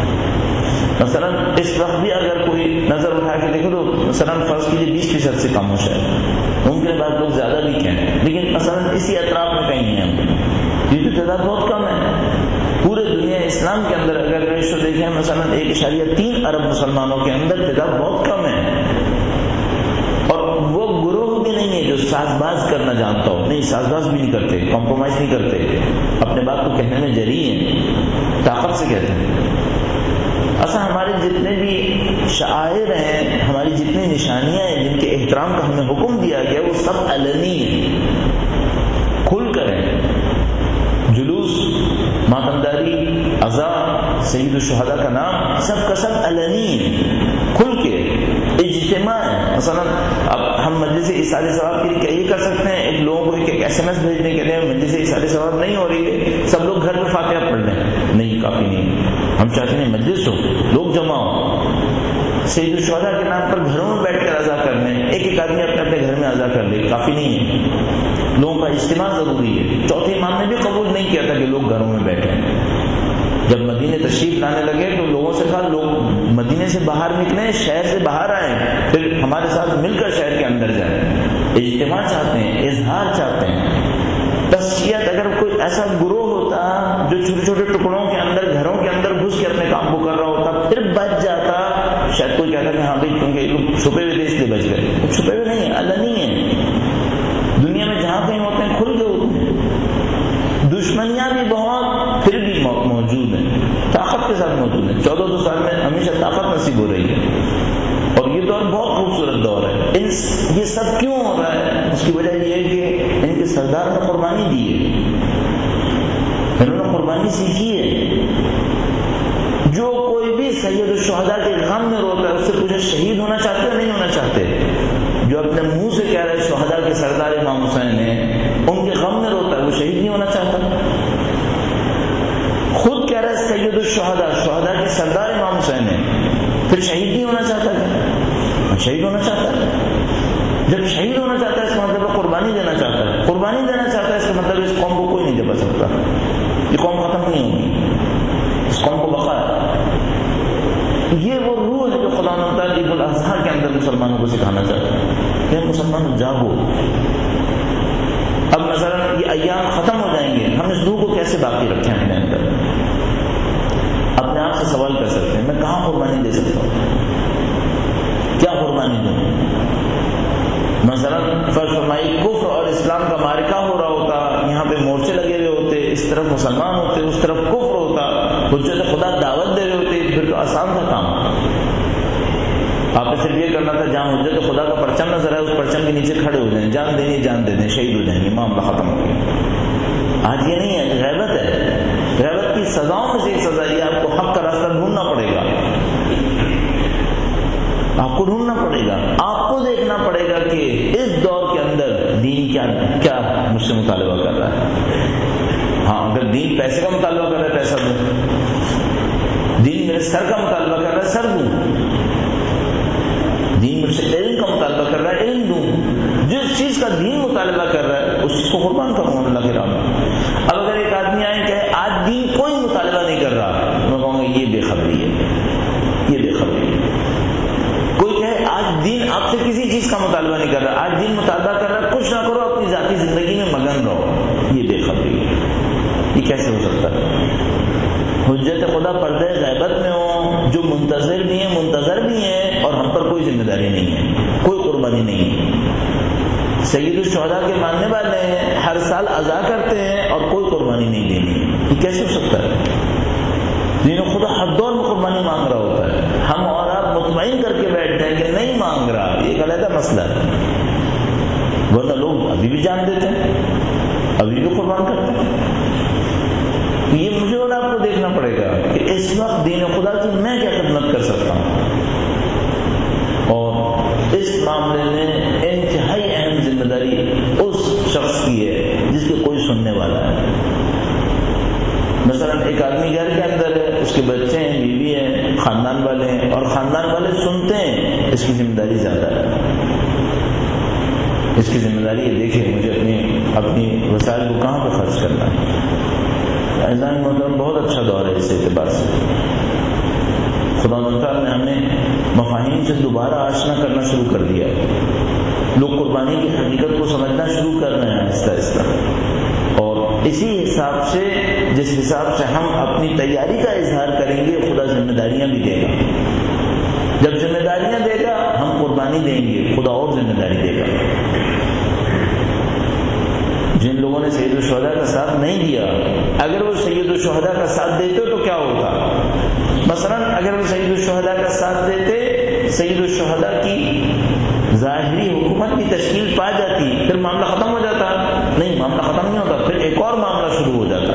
مثلا اس وقت بھی اگر کوئی نظر اٹھا کے دیکھو تو مثلا فرض کیجیے بیس فیصد سے کم ہو شاید، ممکن بعض لوگ زیادہ بھی کہیں، لیکن مثلا اسی اطراف میں کہیں ہیں ہم، یہ تو تعداد بہت کم ہے۔ پورے دنیا اسلام کے اندر اگر ریشو دیکھیں مثلا ایک اشاریہ تین ارب مسلمانوں کے اندر تعداد بہت کم ہے، اور وہ گروہ بھی نہیں ہے جو ساز باز کرنا جانتا ہو، نہیں ساز باز بھی نہیں کرتے، کمپرومائز نہیں کرتے، اپنے بات کو کہنے میں جری ہیں، طاقت سے کہتے ہیں۔ اصل ہمارے جتنے بھی شعائر ہیں، ہماری جتنی نشانیاں ہیں جن کے احترام کا ہمیں حکم دیا گیا، وہ سب علنی ہیں، کھل کر ہیں، جلوس، ماتمداری، عزا، سید الشہداء کا نام، سب کا سب علنی ہے، کھل کے اجتماع ہے۔ مثلا اب ہم مجلس اصال ثواب کے لیے کیا یہ کر سکتے ہیں، ایک لوگوں کو ایک ایس ایم ایس بھیجنے کے لیے مجلس اصال ثواب نہیں ہو رہی ہے، سب لوگ گھر میں فاتحہ پڑھ لیں، نہیں، کافی نہیں، ہم چاہتے ہیں مجلس ہو، لوگ جمع ہو، سید الشہداء کے نام پر گھروں میں بیٹھ کر اذا کر لیں، ایک ایک آدمی اپنے اپنے گھر میں اذا کر لے، کافی نہیں ہے، لوگوں کا اجتماع ضروری ہے۔ چوتھے امام نے بھی قبول نہیں کیا تھا کہ لوگ گھروں میں بیٹھیں۔ جب مدینے تشریف لانے لگے تو لوگوں سے کہا لوگ مدینے سے باہر نکلیں، شہر سے باہر آئیں، پھر ہمارے ساتھ مل کر شہر کے اندر جائیں، اجتماع چاہتے ہیں، اظہار چاہتے ہیں۔ بس شیعت اگر کوئی ایسا گروہ ہوتا جو چھوٹے چھوٹے ٹکڑوں کے اندر گھروں کے اندر گھس کے اپنے کام کو کر رہا ہوتا، پھر بچ جاتا، شاید کوئی کہتا کہ ہاں بھائی کیونکہ یہ لوگ چھپے ہوئے تھے اس لیے بچ گئے، چھپے ہوئے نہیں ہیں، علنی ہیں، دنیا میں جہاں کہیں ہوتے ہیں کھل کے ہوتے ہیں، دشمنیاں بھی بہت پھر بھی موجود ہیں، طاقت کے ساتھ موجود ہیں۔ چودہ سو سال میں ہمیشہ طاقت نصیب ہو رہی ہے، اور یہ دور بہت خوبصورت دور ہے۔ ان یہ سب کیوں ہو رہا ہے؟ اس کی وجہ یہ ہے کہ ان کے سردار نے قربانی دی ہے، انہوں نے قربانی سیکھی ہے۔ جو کوئی بھی سید الشہداء کے غم میں روتا ہے اس سے پوچھے شہید ہونا چاہتے ہو نہیں ہونا چاہتے؟ جو اپنے منہ سے کہہ رہے شہداء کے سردار امام حسین ہیں، ان کے غم میں روتا ہے، وہ شہید نہیں ہونا چاہتا؟ خود کہہ رہا ہے سید الشہداء، شہداء کے سردار امام حسین ہیں، پھر شہید نہیں ہونا چاہتا کیا؟ شہید ہونا چاہتا ہے۔ جب شہید ہونا چاہتا ہے اس کا مطلب قربانی دینا چاہتا ہے، قربانی دینا چاہتا ہے اس کا مطلب اس قوم کو کوئی نہیں دبا سکتا، یہ قوم ختم نہیں ہوگی، اس قوم کو بقا ہے۔ یہ وہ روح ہے جو خدا تعالیٰ عید الاضحیٰ کے اندر مسلمانوں کو سکھانا چاہتا ہے کہ مسلمان جاگو۔ اب مثلا یہ ایام ختم ہو جائیں گے، ہم اس روح کو کیسے باقی رکھیں اپنے اندر؟ اپنے آپ سے سوال کر سکتے ہیں، میں کہاں قربانی دے سکتا ہوں؟ کیا قربانی دوں؟ مثلا فرض فرمائی کفر اور اسلام کا معرکہ ہو رہا ہوتا، یہاں پہ مورچے لگے ہوئے ہوتے، اس طرف مسلمان ہوتے، اس طرف کفر ہوتا، حجت خدا دعوت دے رہے ہوتے، پھر تو آسان تھا کام۔ آپ نے صرف یہ کرنا تھا جہاں حجت خدا کا پرچم نظر ہے اس پرچم کے نیچے کھڑے ہو جائیں، جان دینی جان دے دیں، شہید ہو جائیں گے، معاملہ ختم ہو گیا۔ آج یہ نہیں ہے، غیبت ہے، غیبت کی سزاؤں میں سے ایک سزا یہ آپ کو حق کا راستہ ڈھونڈنا پڑے گا، آپ کو ڈھونڈنا پڑے گا، آپ کو دیکھنا پڑے گا کہ اس دور کے اندر دین کیا کیا مجھ سے مطالبہ کر رہا ہے۔ ہاں اگر دین پیسے کا مطالبہ کر رہا ہے پیسہ دوں، دین میرے سر کا مطالبہ کر رہا ہے سر دوں، دین مجھ سے علم کا مطالبہ کر رہا ہے علم دوں، جس چیز کا دین مطالبہ کر رہا ہے اس چیز کو قربان کروں اللہ کے راہ میں۔ اب اگر ایک مطالبہ نہیں کر رہا، میں کہوں گا یہ بے خبری ہے، یہ بے خبری ہے۔ کوئی کہے آج دین آپ سے کسی چیز کا مطالبہ نہیں کر رہا، آج دین مطالبہ کر رہا ہے کچھ نہ کرو، اپنی ذاتی زندگی میں مگن رہو، یہ بے خبری ہے۔ یہ کیسے ہو سکتا ہے؟ حجت خدا پردہ غیبت میں ہو، جو منتظر بھی ہیں منتظر بھی ہیں، اور ہم پر کوئی ذمہ داری نہیں ہے، کوئی قربانی نہیں ہے۔ سید الشہداء کے ماننے والے ہیں، ہر سال عزا کرتے ہیں اور کوئی قربانی نہیں دینی ہے، یہ کیسے ہو سکتا ہے؟ دین خدا ہر دور میں قربانی مانگ رہا ہوتا ہے، ہم اور آپ مطمئن کر کے بیٹھتے ہیں کہ نہیں مانگ رہا، یہ ایک علیحدہ مسئلہ ہے، ورنہ لوگ ابھی بھی جان دیتے ہیں، ابھی بھی قربان کرتے ہیں۔ یہ مجھے اور آپ کو دیکھنا پڑے گا کہ اس وقت دین خدا کی میں کیا خدمت کر سکتا ہوں، اور اس معاملے میں انتہائی اہم ذمہ داری اس شخص کی ہے جس کے کوئی سننے والا ہے۔ مثلا ایک آدمی گھر کے اندر ہے، اس کے بچے ہیں، بیوی ہیں، خاندان والے ہیں، اور خاندان والے سنتے ہیں، اس کی ذمہ داری زیادہ ہے۔ اس کی ذمہ داری ہے دیکھیں مجھے اپنی اپنی وسائل کو کہاں پہ خرچ کرنا ہے۔ اذان محترم بہت اچھا دور ہے اس اعتبار سے، خدا تعالیٰ نے ہمیں مفاہیم سے دوبارہ آشنا کرنا شروع کر دیا ہے، لوگ قربانی کی حقیقت کو سمجھنا شروع کر رہے ہیں آہستہ آہستہ، اور اسی حساب سے جس حساب سے ہم اپنی تیاری کا اظہار کریں گے خدا ذمہ داریاں بھی دے گا، جب ذمہ داریاں دے گا ہم قربانی دیں گے، خدا اور ذمہ داری دے گا۔ جن لوگوں نے سید الشہداء کا ساتھ نہیں دیا، اگر وہ سید الشہداء کا ساتھ دیتے تو کیا ہوتا؟ مثلا اگر وہ سید الشہداء کا ساتھ دیتے، سید الشہداء کی ظاہری حکومت کی تشکیل پا جاتی، پھر معاملہ ختم ہو جاتا؟ نہیں، معاملہ ختم نہیں ہوتا، پھر ایک اور معاملہ شروع ہو جاتا۔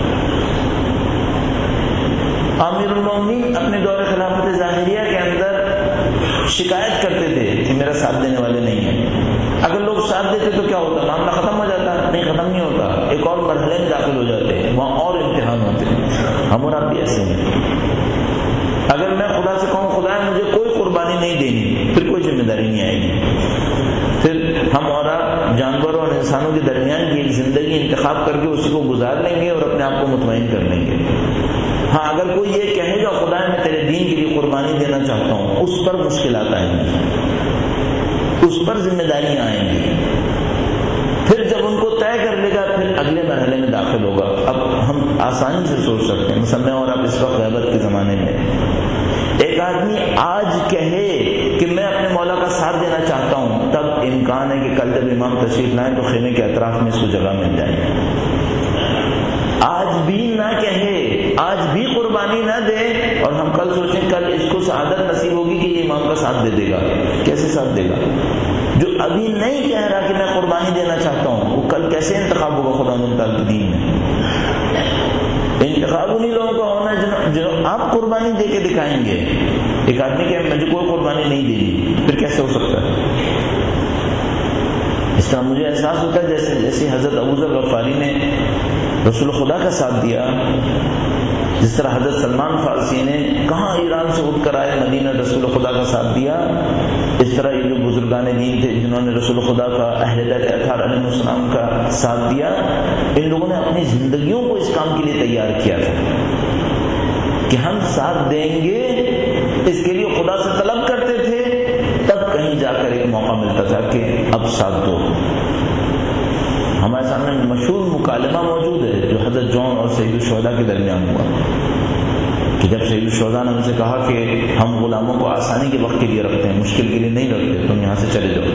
امیر المومنین اپنے دور خلافت ظاہریہ کے اندر شکایت کرتے تھے کہ میرا ساتھ دینے والے نہیں ہیں، اگر لوگ ساتھ دیتے تو کیا ہوتا؟ معاملہ ختم ہو جاتا؟ نہیں، ختم نہیں ہوتا، ایک اور مرحلے میں داخل ہو جاتے ہیں، وہاں اور امتحان ہوتے ہیں۔ ہم اور آپ بھی ایسے ہیں، اگر میں خدا سے کہوں خدا مجھے کوئی قربانی نہیں دینی، پھر کوئی ذمہ داری نہیں آئے گی، پھر ہم اور آپ جانوروں اور انسانوں کے درمیان کی ایک زندگی انتخاب کر کے اسی کو گزار لیں گے اور اپنے آپ کو مطمئن کر لیں گے۔ ہاں اگر کوئی یہ کہے گا خدا میں تیرے دین کے لیے قربانی دینا چاہتا ہوں، اس پر مشکلات آئیں گی، اس پر ذمہ داریاں آئیں گی، پھر جب ان کو طے کر لے گا پھر اگلے مرحلے میں داخل ہوگا۔ اب ہم آسانی سے سوچ سکتے ہیں، مثلا میں اور آپ اس وقت غیبت کے زمانے میں، ایک آدمی آج کہے کہ میں اپنے مولا کا ساتھ دینا چاہتا ہوں، تب امکان ہے کہ کل جب امام تشریف لائیں تو خیمے کے اطراف میں اس کو جگہ مل جائے۔ آج بھی نہ کہے، آج بھی قربانی نہ دے، اور ہم کل سوچیں کل اس کو سعادت نصیب ہوگی کہ یہ امام کا ساتھ دے دے گا، کیسے ساتھ دے گا؟ جو ابھی نہیں کہہ رہا کہ میں قربانی دینا چاہتا ہوں، وہ کل کیسے انتخاب ہوگا خدا تعالیٰ کے دین میں؟ انتخاب انہیں لوگوں کا ہونا ہے جو آپ قربانی دے کے دکھائیں گے۔ ایک آدمی کہ مجھے کوئی قربانی نہیں دینی، پھر کیسے ہو سکتا ہے؟ اس طرح مجھے احساس ہوتا ہے جیسے جیسے حضرت ابوذر غفاری نے رسول خدا کا ساتھ دیا، جس طرح حضرت سلمان فارسی نے کہاں ایران سے اٹھ کر آئے مدینہ رسول خدا کا ساتھ دیا، اس طرح یہ جو بزرگان دین تھے جنہوں نے رسول خدا کا اہل بیت اطہار علیہ السلام کا ساتھ دیا، ان لوگوں نے اپنی زندگیوں کو اس کام کے لیے تیار کیا تھا کہ ہم ساتھ دیں گے، اس کے لیے خدا سے طلب کرتے تھے، تب کہیں جا کر ایک موقع ملتا تھا کہ اب ساتھ دو۔ ہمارے سامنے مشہور مکالمہ موجود ہے جو حضرت جون اور سید الشہداء کے درمیان ہوا، کہ جب سید الشہداء نے ان سے کہا کہ ہم غلاموں کو آسانی کے وقت کے لیے رکھتے ہیں، مشکل کے لیے نہیں رکھتے، تم یہاں سے چلے جاؤ،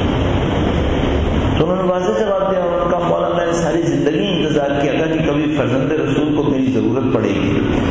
تو انہوں نے واضح جواب دیا، انہوں نے کہا مولا میں نے ساری زندگی انتظار کیا تھا کہ کبھی فرزند رسول کو میری ضرورت پڑے گی،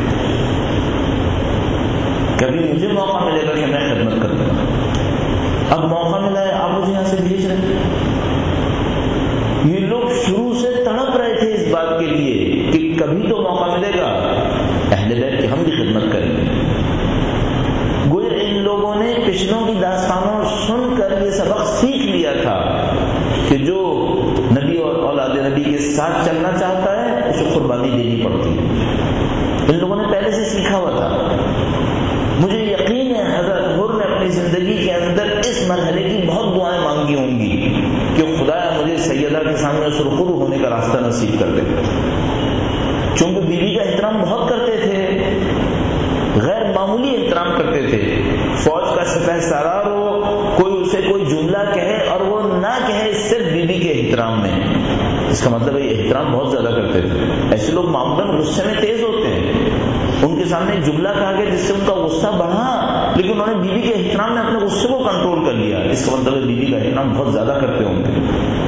کبھی مجھے موقع ملے گا کہ میں خدمت کروں، اب موقع ملا ہے آپ مجھے یہاں سے بھیج رہے ہیں۔ یہ لوگ شروع سے تڑپ رہے تھے اس بات کے لیے کہ کبھی تو موقع ملے گا اہل بیت کی ہم بھی خدمت کریں گے۔ گویا ان لوگوں نے پچھلوں کی داستانوں سن کر یہ سبق سیکھ لیا تھا کہ جو نبی اور اولاد نبی کے ساتھ چلنا چاہتا ہے اسے قربانی دینی پڑتی ہے، ان لوگوں نے پہلے سے سیکھا ہوا تھا۔ مجھے یقین ہے حضرت حر نے اپنی زندگی کے اندر اس مرحلے کی بہت دعائیں مانگی ہوں گی کہ خدا مجھے سیدہ کے سامنے سرخرو ہونے کا راستہ نصیب کر دے، چونکہ بیوی کا احترام بہت کرتے تھے، غیر معمولی احترام کرتے تھے. فوج کا سپہ سالار ہو، کوئی اسے کوئی جملہ کہے اور وہ نہ کہے صرف بیوی کے احترام میں، اس کا مطلب ہے احترام بہت زیادہ کرتے تھے. ایسے لوگ معمولاً غصے میں تیز ہوتے ہیں، ان کے سامنے ایک جملہ کہا گیا جس سے ان کا غصہ بڑھا، لیکن انہوں نے بیوی کے احترام میں اپنے غصے کو کنٹرول کر لیا. اس کا مطلب ہے بیوی کا احترام بہت زیادہ کرتے ہوں گے.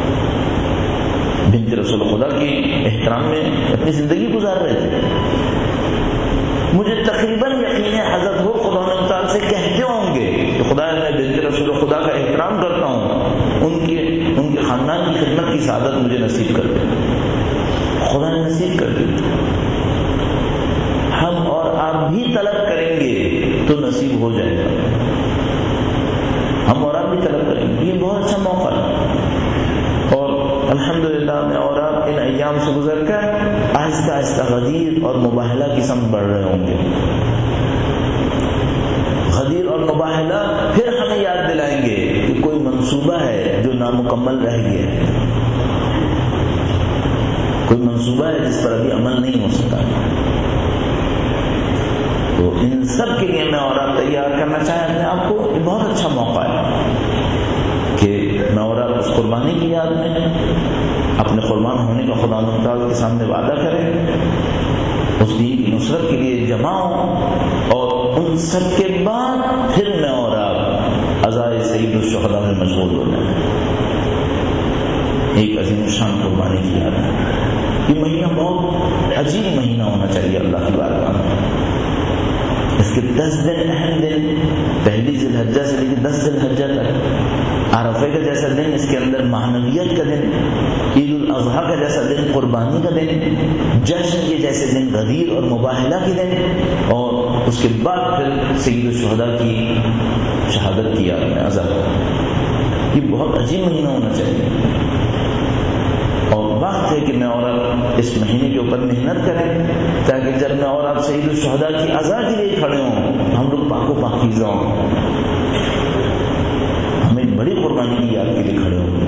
بنت رسول خدا کی احترام میں اپنی زندگی گزار رہے تھے. مجھے تقریباً یقین ہے حضرت وہ خدا تعالیٰ سے کہتے ہوں گے کہ خدا میں بنت رسول خدا کا احترام کرتا ہوں، ان کے ان کے خاندان کی خدمت کی سعادت مجھے نصیب کر دے. خدا نے نصیب کر دی. ہم اور آپ بھی طلب کریں گے تو نصیب ہو جائے گا. ہم اور آپ بھی طلب کریں گے. یہ بہت اچھا موقع ہے، اور الحمدللہ میں اور آپ ان ایام سے گزر کر آہستہ آہستہ غدیر اور مباہلہ کی سمت بڑھ رہے ہوں گے. غدیر اور مباہلہ پھر ہمیں یاد دلائیں گے کہ کوئی منصوبہ ہے جو نامکمل رہ گیا ہے، کوئی منصوبہ ہے جس پر ابھی عمل نہیں ہو سکا. تو ان سب کے لیے میں اور آپ تیار کرنا چاہیں اپنے آپ کو. یہ بہت اچھا موقع ہے کہ میں اور آپ اس قربانی کی یاد میں اپنے قربان ہونے کا خدا تعالیٰ کے سامنے وعدہ کریں، اس دین کی نصرت کے لیے جمع ہوں، اور ان سب کے بعد پھر میں اور آپ عزائے سید الشہداء میں مشغول ہو جائیں. ایک عظیم الشان قربانی کی یاد ہے. یہ مہینہ بہت عجیب مہینہ ہونا چاہیے اللہ کی بارگاہ میں. اس کے دس دن اہم دن، پہلی ذی الحجہ سے لے کے دس ذی الحجہ تک، عرفے کا جیسا دن، اس کے اندر معنویت کا دن، عید الاضحیٰ کا جیسا دن قربانی کا دن، جشن کے جیسے دن غدیر اور مباہلہ کے دن، اور اس کے بعد پھر سید الشہداء کی شہادت کی یاد میں عزا. یہ بہت عجیب مہینہ ہونا چاہیے، اور وقت ہے کہ میں اور آپ اس مہینے کے اوپر محنت کریں تاکہ جب میں اور آپ سید الشہداء کی عزا کے لیے کھڑے ہوں ہم لوگ پاک و پاکیزہ ہوں، ہمیں بڑی قربانی کی یاد کے لیے کھڑے ہوں.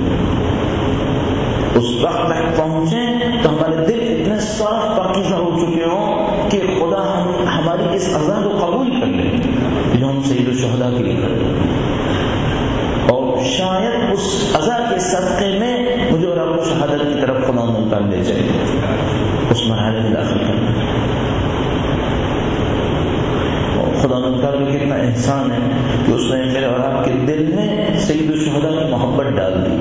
اس وقت تک پہنچیں تو ہمارے دل اتنے صاف پاکیزہ ہو چکے ہوں کہ خدا ہم ہماری اس عزا کو قبول کر لے جو ہم سید الشہداء کے لیے کھڑے ہوں. اور شاید اس عزا کے صدقے میں مجھے اور آپ کو شہادت کی طرف خدا ملتان لے جائے، اس مرحلے میں داخل کرنا. خدا ملتان کا کتنا احسان ہے کہ اس نے میرے اور آپ کے دل میں سید الشہداء کی محبت ڈال دی.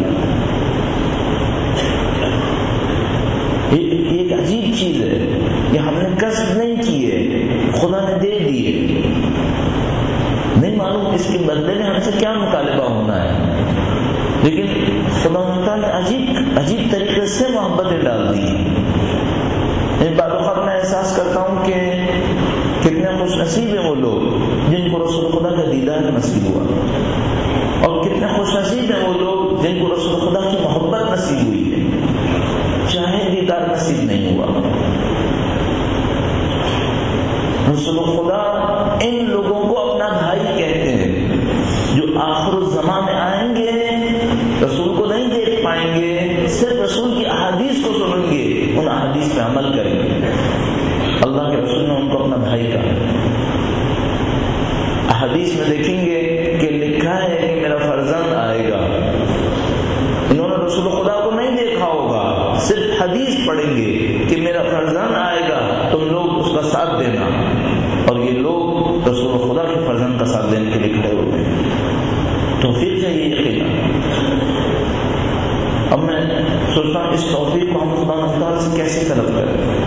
ایک عجیب چیز ہے، یہ ہم نے قصد نہیں کیے، خدا نے دے دیے. نہیں معلوم اس کے بدلے میں ہم سے کیا مطالبہ ہونا ہے، لیکن خدا تعالیٰ نے عجیب عجیب طریقے سے محبتیں ڈال دی. ایک بعض اوقات میں احساس کرتا ہوں کہ کتنے خوش نصیب ہیں وہ لوگ جن کو رسول خدا کا دیدار نصیب ہوا، اور کتنے خوش نصیب ہیں وہ لوگ جن کو رسول خدا کی محبت نصیب ہوئی ہے چاہے دیدار نصیب نہیں ہوا. رسول خدا ان لوگوں کو اپنا بھائی کہتے ہیں جو آخر الزمان میں آئیں گے، رسول کو نہیں دیکھ پائیں گے، صرف رسول کی احادیث کو سنیں گے، ان احادیث پہ عمل کریں گے. اللہ کے رسول نے ان کو اپنا بھائی کہا. احادیث میں دیکھیں گے کہ لکھا ہے کہ میرا فرزند آئے گا. انہوں نے رسول خدا کو نہیں دیکھا ہوگا، صرف حدیث پڑھیں گے کہ میرا فرزند آئے گا، تم لوگ اس کا ساتھ دینا. اور یہ لوگ رسول خدا کے فرزند کا ساتھ دینے کے لیے کھڑے ہوئے ہیں. توفیق چاہیے یقینا. اب میں سوچتا ہوں اس توفیق کو ہم خدا تعالیٰ سے کیسے طلب کریں.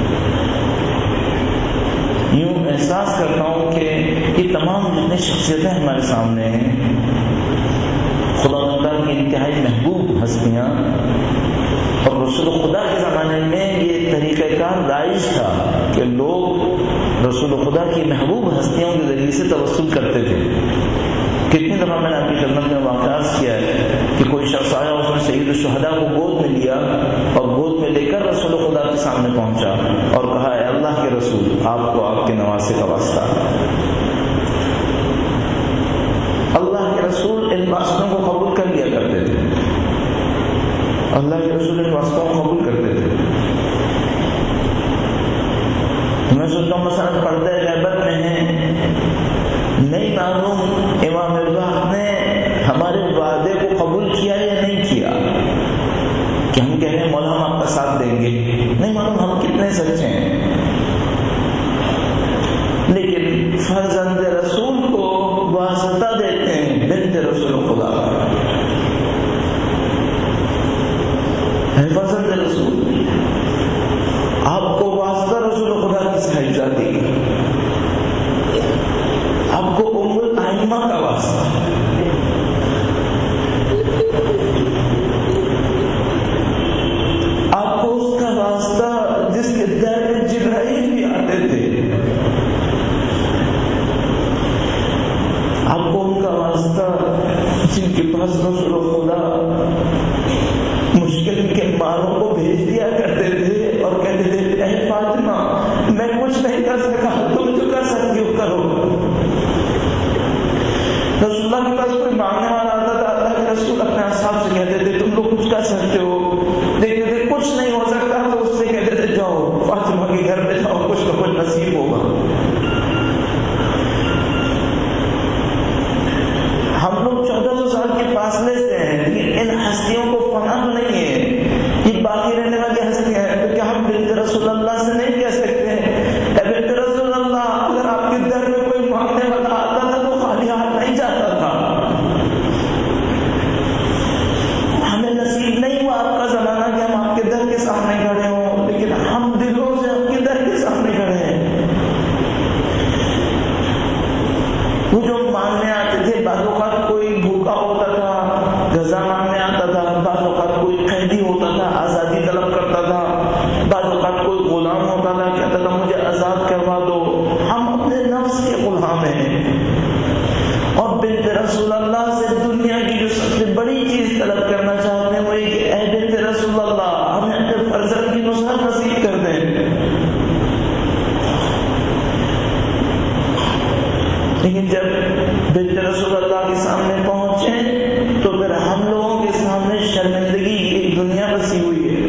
یوں احساس کرتا ہوں کہ یہ تمام جتنے شخصیتیں ہمارے سامنے ہیں، خدا تعالیٰ کی انتہائی محبوب ہستیاں، اور رسول خدا کے زمانے میں یہ طریقہ کار رائج تھا کہ لوگ رسول خدا کی محبوب ہستیوں کے ذریعے سے توسل کرتے تھے. کتنی دفعہ میں نے آپ کی خدمت میں واقعات کیا ہے کہ کوئی شخص آیا، اس نے سید الشہداء کو گود میں لیا اور گود میں لے کر رسول خدا کے سامنے پہنچا اور کہا، اے اللہ کے رسول، آپ کو آپ کے نواسے کا واسطہ. اللہ کے رسول ان واسطوں کو قبول کر لیا کرتے تھے. اللہ کے رسول ان واسطوں کو قبول کرتے تھے. میں سوچتا ہوں مثلا پردہ غیبت میں ہے، نہیں معلوم امام الوقت نے ہمارے وعدے کو قبول کیا یا نہیں کیا، کہ ہم کہہ رہے ہیں مولا ہم آپ کا ساتھ دیں گے، نہیں معلوم ہم کتنے سچے ہیں، لیکن فرزند رسول کو واسطہ دیتے ہیں بنت رسول خدا ہے، فرزند رسول آپ کو واسطہ رسول خدا کی صاحبزادی، آپ کو ام الائمہ کا واسطہ، آپ کو اس کا واسطہ جس کے در میں جبرائیل بھی آتے تھے، آپ کو ان کا واسطہ جن کے پاس رسول خدا مشکل کے مالوں کو بھیج دیا کرتے تھے اور کہتے تھے اے فاطمہ میں کچھ نہیں کر سکا، تم جو کر سکتی ہو کرو۔ رسول اللہ کے پاس کوئی مانگنے والا آتا تھا، اللہ کے رسول اپنے اصحاب سے کہتے تھے تم لوگ کچھ کر سکتے ہو، دیکھتے تھے کچھ نہیں ہو سکتا تو اس سے کہتے تھے جاؤ فاطمہ کے گھر پہ جاؤ، کچھ نہ کچھ نصیب ہوگا۔ ہم لوگ چودہ سو سال کے فاصلے سے ہیں، لیکن ان ہستیوں کو فنا تو نہیں ہے، یہ باقی رہنے والی ہستیاں ہیں، تو کیا ہم بنت رسول اللہ سے نہیں کہہ سکتے اے بنت رسول اللہ اگر آپ کے در میں کوئی مانگنے والا آتا تھا تو خالی ہاتھ نہیں جاتا تھا، ہمیں نصیب نہیں ہوا آپ کا زمانہ کہ ہم آپ کے در کے سامنے کھڑے ہوں، لیکن ہم دلوں سے آپ کے در کے سامنے کھڑے ہیں۔ وہ جو مانگنے آتے تھے، بعض اوقات کوئی بھوکا ہوتا تھا غذا مانگنے آتا تھا، بعض اوقات کوئی قیدی ہوتا تھا آزادی طلب کرتا تھا، بعض اوقات کوئی غلام ہوتا تھا کہتا تھا مجھے آزاد کروا دو۔ ہم اپنے نفس کے غلام ہیں، اور بنت رسول اللہ سے دنیا کی جو سب سے بڑی چیز طلب کرنا چاہتے ہیں وہ یہ کہ اے بنت رسول اللہ ہمیں اپنے فرزند کی نصرت نصیب کر دیں۔ لیکن جب بنت رسول اللہ کے سامنے پہنچے تو پھر ہم لوگوں کے سامنے شرمندگی کی ایک دنیا بسی ہوئی ہے۔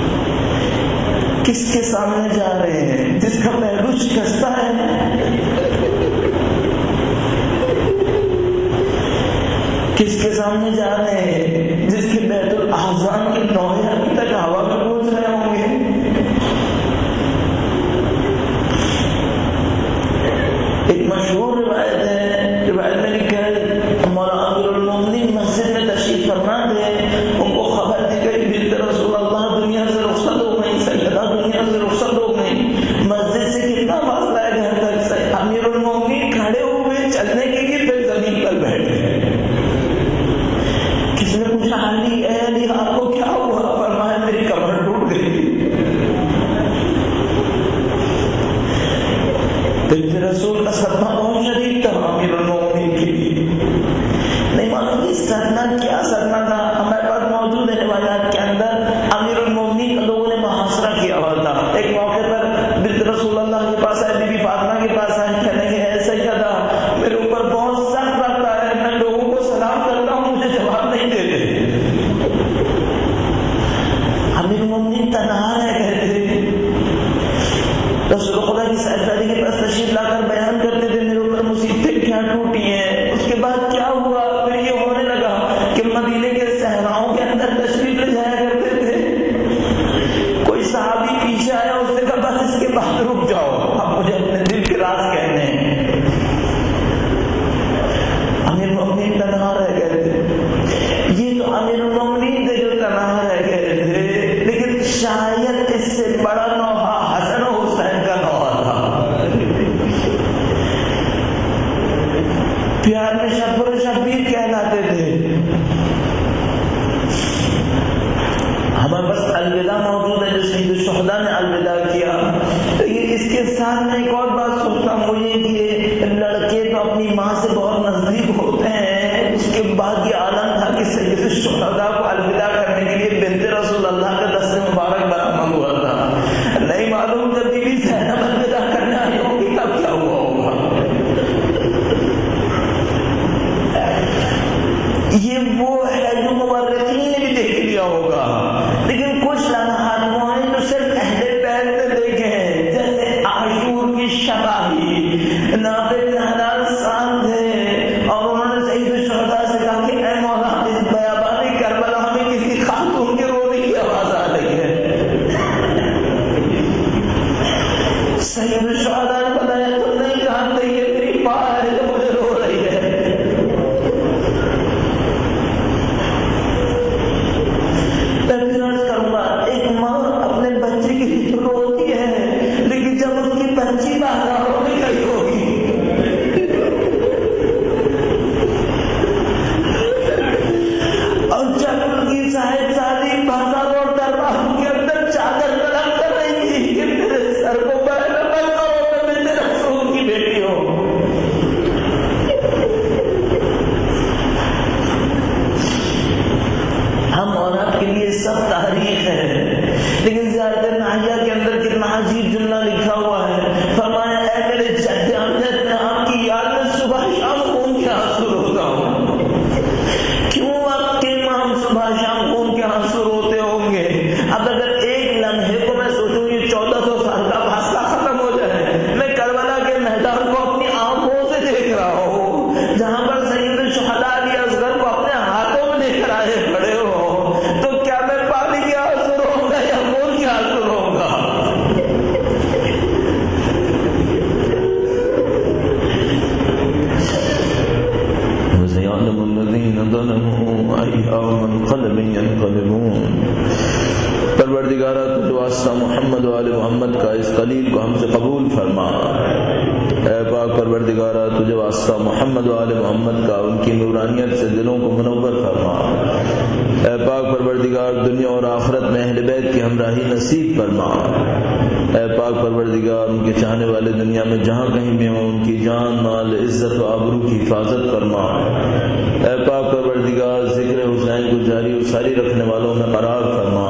کس کے سامنے جا رہے ہیں؟ جس کا پہلو شکستہ ہے، کس کے سامنے جا رہے ہیں؟ جس کے بیت الاحزان کے نوحے ابھی تک ہوا میں گونج رہے ہوں گے۔ ایک مشہور روایت ہے، روایت میں لکھا ہے مولا امیر المومنین مسجد میں تشریف فرما تھے، ان کو خبر دی گئی بنت رسول اللہ دنیا سے رخصت ہو گئی، سیدہ دنیا سے رخصت ہو گئی۔ مسجد سے کتنا فاصلہ ہے گھر تک؟ امیر المومنین کھڑے ہوئے چلنے کے لیے پھر زمین پر بیٹھ گئے۔ کس نے پوچھا علی اے علی آپ کو کیا ہوا؟ فرمایا میری کمر ٹوٹ گئی۔ بنت رسول کا صدمہ بہت شدید تھا امیر المومنین کے لیے، نہیں معلوم اس صدمہ کیا صدمہ تھا۔ ہمارے پاس موجود ہے روایات کے اندر امیر المومنین کا لوگوں نے محاصرہ کیا ہوا تھا۔ ایک موقع پر بنت رسول اللہ کے پاس آئے، بی بی فاطمہ کے پاس آئے، کہنے کے ایسا کیا تھا میرے اوپر بہت سخت لگتا ہے، میں لوگوں کو سلام کرتا ہوں مجھے جواب نہیں دیتے۔ امیر المومنین تنہا رہ گئے تھے، رسول خدا کی صاحبزادی کے پاس تشریف لا کر بیان کرتے تھے میرے اوپر مصیبتیں کیا ٹوٹی ہیں۔ اس کے بعد کیا ہوا؟ پھر یہ ہونے لگا کہ مدینے کے صحراؤں کے اندر تشریف لے جایا کرتے تھے، کوئی صحابی پیچھے آیا اس نے کہا بس اس کے بعد رک جاؤ، اب مجھے اپنے دل کے راز کہنے ہیں۔ امیر المومنین تنہا رہ گئے تھے۔ یہ تو امیر المومنین تھے جو تنہا رہ گئے تھے، لیکن شاید اس سے بڑا نوحہ حسن و حسین کا نوحہ تھا۔ پیار میں شبر و شبیر کہلاتے تھے۔ ہمارے پاس الوداع موجود ہے جو سید الشہداء نے الوداع کیا، لیکن اس کے ساتھ میں ایک اور بات سوچتا ہوں یہ کہ لڑکے تو اپنی ماں سے بہت نزدیک ہوتے ہیں، اس کے بعد یہ عالم تھا کہ سید الشہداء کو الوداع کرنے کے لیے بنت رسول اللہ کا دست مبارک برآمد ہوا تھا۔ نہیں معلوم جب بی بی زینب الوداع کرنے آئی ہوگی تب کیا ہوا ہوگا۔ یہ وہ ہے جو مورخین نے بھی دیکھ لیا ہوگا، لیکن کچھ لمحات وہ ہیں جو صرف اہل بیت نے دیکھے ہیں، جیسے عاشور کی شفاہی نابغ حلال سال تھے اور انہوں نے سید الشہداء سے کہا کہ اے مولا اس بیابانی کربلا ہمیں کسی خاتون کے رونے کی آواز آ رہی ہے. سید الشہداء نے بتایا تم نہیں جانتے یہ میری ماں ہے جو مجھے رو رہی ہے. ایک ماں اپنے بچے کے لیے روتی ہے لیکن جب اس کی بچی باہر رونے گئی ہوگی اور جب ان کی صاحب شادی بازار اور دربار کے اندر چادر طلب کر رہی تھی کہ میرے سر کو بہنا مت کرو میں میرے رسول کی بیٹی ہوں. ہم عورت کے لیے سب تاریخ ہے لیکن زیادہ ناحیہ کے اندر کتنا عجیب جملہ لکھا ہوا ہے. فرمایا اے میرے جد امجد میں آپ کی یاد میں صبح شام خون کے آنسو روتا ہوں. کیوں آپ کے امام صبح شام خون کے آنسو روتے ہوں گے؟ اب اگر ایک لمحے کو میں سوچوں یہ چودہ سو سال کا فاصلہ ختم ہو جائے میں کربلا کے میدان کو اپنی آنکھوں سے دیکھ رہا ہوں جہاں پر سید الشہداء علی اصغر کو اپنے ہاتھوں میں دیکھ رہا ہے کھڑے ہو تو کیا میں پانی کے آنسو رہوں گا یا خون کے آنسو رہوں گا؟ وَسَيَعْلَمُ الَّذِينَ ظَلَمُوا أَيَّ مُنقَلَبٍ يَنقَلِبُونَ. پروردگارہ تجھ واسطہ محمد و آل محمد کا اس قلیل کو ہم سے قبول فرما. اے پاک پروردگارہ تجھ واسطہ محمد و آل محمد کا ان کی نورانیت سے دلوں کو منور فرما. اے پاک پروردگار دنیا اور آخرت میں اہل بیت کی ہمراہی نصیب فرما. اے پاک پروردگار ان کے چاہنے والے دنیا میں جہاں کہیں بھی ہوں ان کی جان مال عزت و آبرو کی حفاظت فرما. اے پاک پروردگار ذکر حسین کو جاری و ساری رکھنے والوں میں قرار فرما.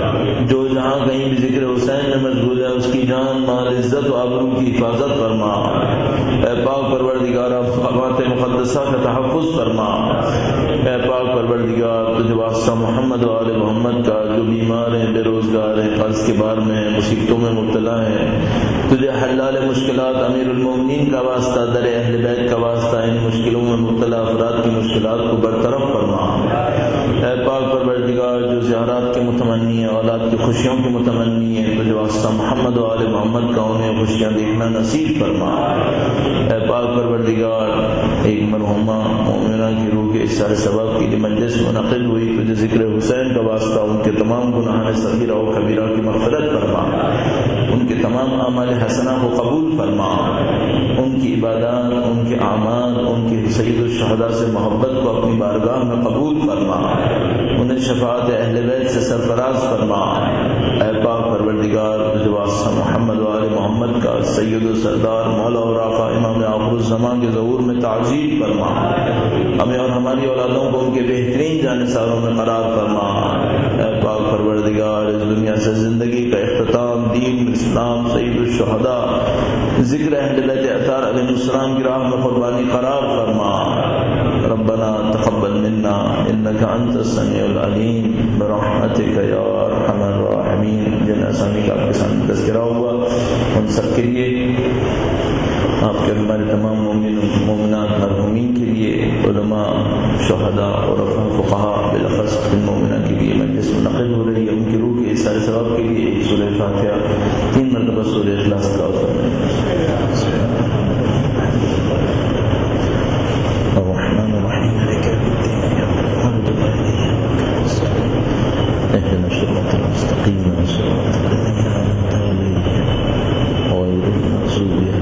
جو جہاں کہیں بھی ذکر حسین میں مشغول ہے اس کی جان مال عزت و آبرو کی حفاظت فرما. اے پاک پروردگار مقامات مقدسہ کا تحفظ فرما. اے پاک پروردگار تجھ واسطہ محمد و آل محمد کا جو بیمار ہیں بے روزگار ہیں قرض کے بار میں ہیں مصیبتوں میں مبتلا ہیں تجھے حلال مشکلات امیر المومنین کا واسطہ در اہل بیت کا واسطہ ان مشکلوں میں مبتلا افراد کی مشکلات کو برطرف فرما. اے پاک پروردگار جو زیارات کے متمنی ہیں اولاد کی خوشیوں کے متمنی ہیں تجھے واسطہ محمد و آل محمد کا انہیں خوشیاں دیکھنا نصیب فرما. اے پاک پروردگار ایک مرحومہ مومنہ کی روح کے اشارے ثواب کی مجلس منعقد ہوئی تجھے ذکر حسین کا واسطہ ان کے تمام گناہان صغیرہ و کبیرہ کی مغفرت فرما. ان کے تمام اعمال حسنہ کو قبول فرما. ان کی عبادات ان کے اعمال ان کی سید الشہداء سے محبت کو اپنی بارگاہ میں قبول فرما. انہیں شفاعت اہل بیت سے سرفراز فرما. اے پاک پروردگار تجھ واسطہ محمد و آل محمد کا سید و سردار مولا اور آقا امام آخر الزمان کے ظہور میں تعجیل فرما. ہمیں اور ہماری اولادوں کو ان کے بہترین جانثاروں میں قرار فرما. اے پاک پروردگار اس دنیا سے زندگی کا اختتام دین اسلام سید الشہداء ذکر اہل بیت اطہار علیہ السلام کی راہ میں قربانی قرار فرما. ربنا تقبل منا انك انت السميع العليم برحمتك يا ارحم الراحمین. جن اسامی کا آپ کے سامنے تذکرہ ہوا ان سب کے لیے آپ کے ہمارے تمام مومن مومنات مرحومین کے لیے علماء شہداء اور فقہاء بالاخص مومنہ کے لیے مجلس منعقد ہو رہی ہے. ان کی روح کے سارے ثواب کے لیے ایک سورہ فاتحہ تین مرتبہ سورہ اخلاص کا الرحمن الرحیم مالک یوم الدین اهدنا الصراط المستقيم صراط الذين أنعمت عليهم غير المغضوب